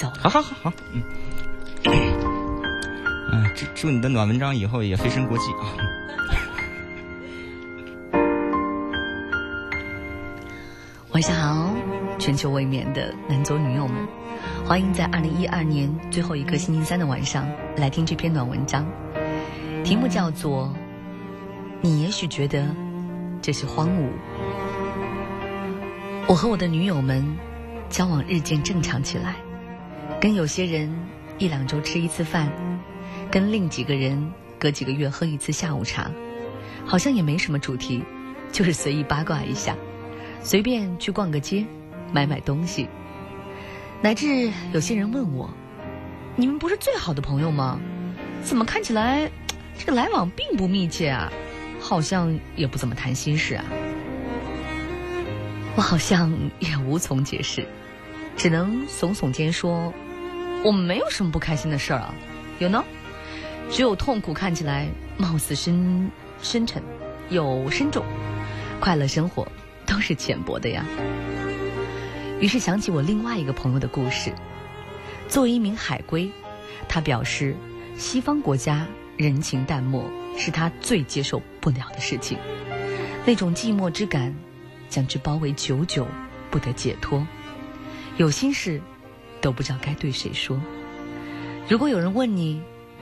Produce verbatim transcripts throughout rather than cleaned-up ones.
走了。 好好好好，嗯，嗯、呃，祝祝你的暖文章以后也飞升国际啊！ 晚上好，全球未眠的男左女右们，欢迎在二零一二年最后一个星期三的晚上来听这篇暖文章，题目叫做你也许觉得这是荒芜。我和我的女友们交往日渐正常起来，跟有些人一两周吃一次饭，跟另几个人隔几个月喝一次下午茶，好像也没什么主题，就是随意八卦一下，随便去逛个街，买买东西。乃至有些人问我，你们不是最好的朋友吗？怎么看起来这个来往并不密切啊，好像也不怎么谈心事啊。我好像也无从解释，只能耸耸肩说，我们没有什么不开心的事儿啊，有呢，只有痛苦看起来貌似深深沉又深重，快乐生活都是浅薄的呀。于是想起我另外一个朋友的故事。作为一名海归，他表示西方国家人情淡漠是他最接受不了的事情，那种寂寞之感将之包围久久不得解脱，有心事都不知道该对谁说。如果有人问你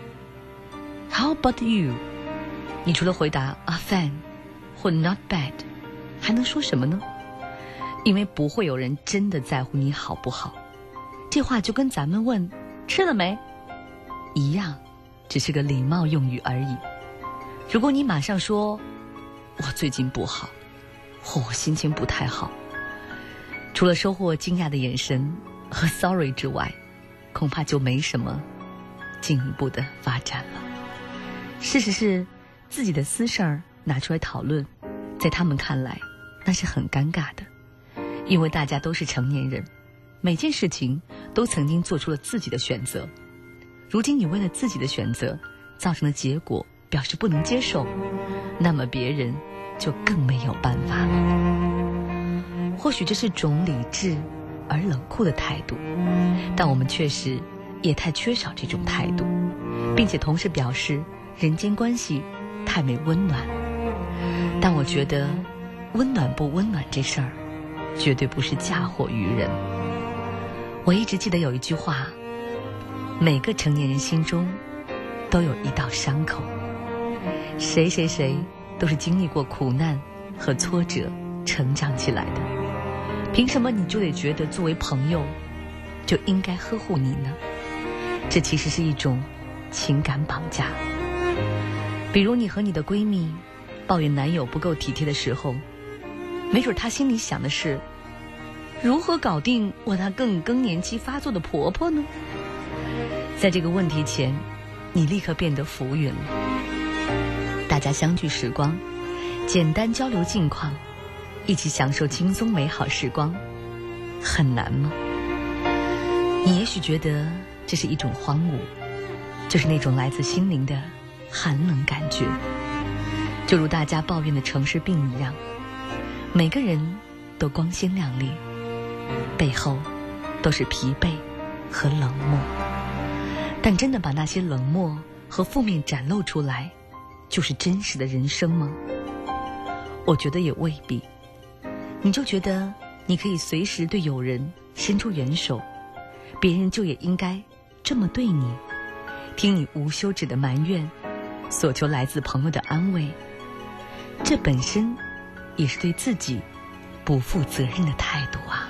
How about you， 你除了回答 A fan 或 Not bad 还能说什么呢？因为不会有人真的在乎你好不好，这话就跟咱们问吃了没一样，只是个礼貌用语而已。如果你马上说我最近不好，或我心情不太好，除了收获惊讶的眼神和 sorry 之外，恐怕就没什么进一步的发展了。事实是，自己的私事儿拿出来讨论，在他们看来那是很尴尬的，因为大家都是成年人，每件事情都曾经做出了自己的选择。如今你为了自己的选择造成的结果表示不能接受，那么别人就更没有办法了。或许这是种理智而冷酷的态度，但我们确实也太缺少这种态度，并且同时表示人间关系太没温暖。但我觉得温暖不温暖这事儿绝对不是嫁祸于人。我一直记得有一句话，每个成年人心中都有一道伤口，谁谁谁都是经历过苦难和挫折成长起来的，凭什么你就得觉得作为朋友就应该呵护你呢？这其实是一种情感绑架。比如你和你的闺蜜抱怨男友不够体贴的时候，没准她心里想的是，如何搞定我那更更年期发作的婆婆呢？在这个问题前，你立刻变得浮云了。大家相聚时光，简单交流近况，一起享受轻松美好时光，很难吗？你也许觉得这是一种荒芜，就是那种来自心灵的寒冷感觉，就如大家抱怨的城市病一样，每个人都光鲜亮丽，背后都是疲惫和冷漠。但真的把那些冷漠和负面展露出来，就是真实的人生吗？我觉得也未必。你就觉得你可以随时对友人伸出援手，别人就也应该这么对你，听你无休止的埋怨，所求来自朋友的安慰，这本身也是对自己不负责任的态度啊。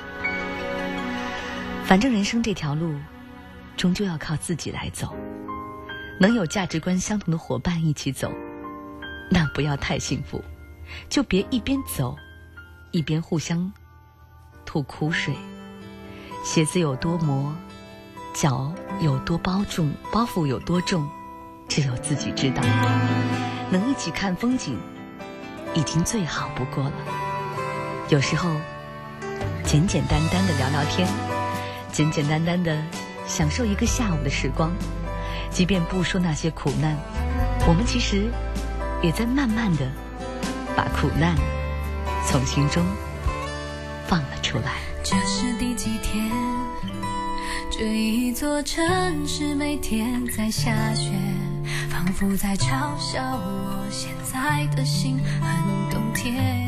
反正人生这条路终究要靠自己来走，能有价值观相同的伙伴一起走，那不要太幸福，就别一边走一边互相吐苦水。鞋子有多磨，脚有多包重，包袱有多重，只有自己知道。能一起看风景已经最好不过了。有时候简简单单的聊聊天，简简单单的享受一个下午的时光，即便不说那些苦难，我们其实也在慢慢的把苦难从心中放了出来。 这是第几天， 这一座城市每天在下雪，仿佛在嘲笑我现在的心很冬天。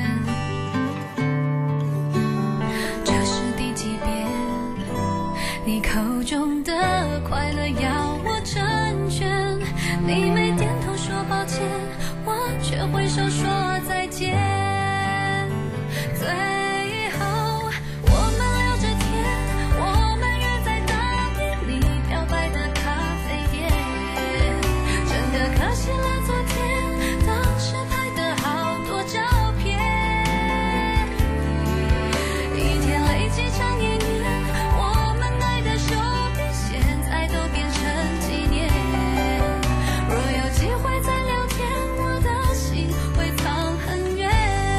这是第几遍你口中的快乐要我成全，你没点头说抱歉，我却挥手说再见。最后我们聊着天，我们约在当年你表白的咖啡店，真的可惜了昨天当时拍的好多照片，一天累积成一年，我们爱的手笔现在都变成纪念。若有机会再聊天，我的心会藏很远。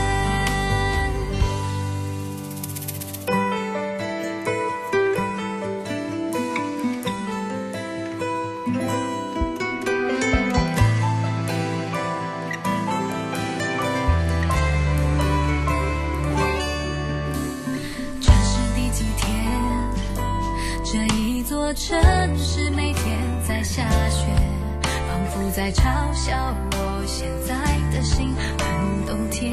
这是第几天？这一座城市每天在下雪，仿佛在嘲笑我现在的心很冬天。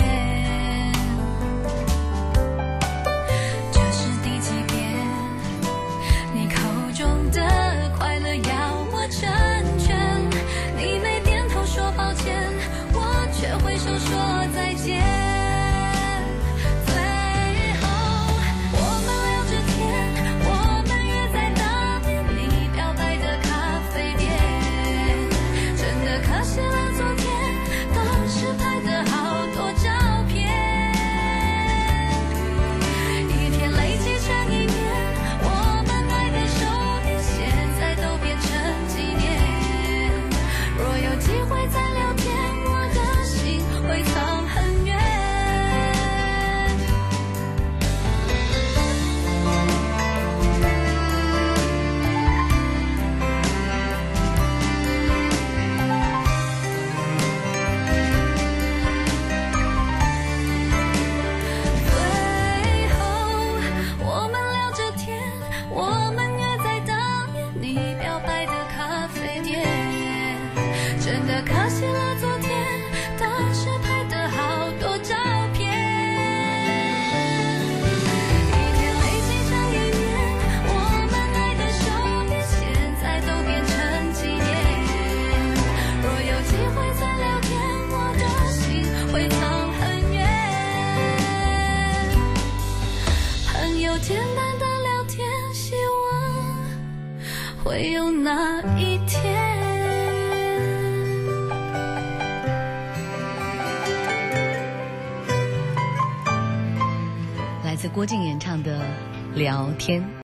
这是第几遍你口中的快乐要我成全，你没点头说抱歉，我却挥手说再见。最后我们聊着天，我们约在当年你表白的咖啡店，真的可惜了昨天当时拍的好多照片，一天累积成一年，我们爱的手笔现在都变成纪念。若有机会再聊天，我的心会藏很远。最后我们聊着天，我们约在当年你表白的咖啡店，真的可惜了昨天当时拍的好多照片，一天累积成一年，我们爱的手笔现在都变成纪念。若有机会再聊天，我的心会藏很远。很有简单的聊天，希望会有那一天。 来自郭靖演唱的《聊天》。